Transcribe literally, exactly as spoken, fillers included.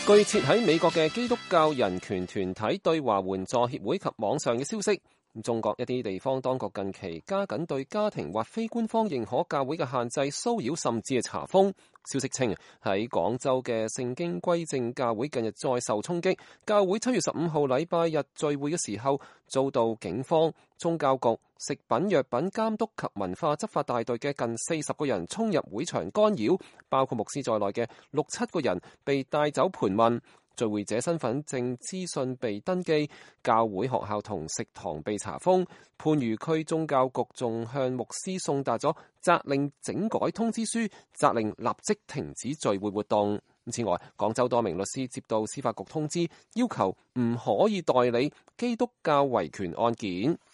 據設喺美國嘅基督教人權團體對華援助協會及網上嘅消息，中國一啲地方當局近期加緊對家庭或非官方認可教會嘅限制、騷擾甚至係查封。消息稱喺廣州嘅聖經歸正教會近日再受衝擊，教會七月十五號禮拜日聚會嘅時候遭到警方、宗教局、食品藥品監督及文化執法大隊嘅近四十個人衝入會場干擾，包括牧師在內嘅六七個人被帶走盤問。聚會者身份證資訊被登記，教會學校同食堂被查封。番禺區宗教局仲向牧師送達咗責令整改通知書，責令立即停止聚會活動。此外，廣州多名律師接到司法局通知，要求唔可以代理基督教維權案件。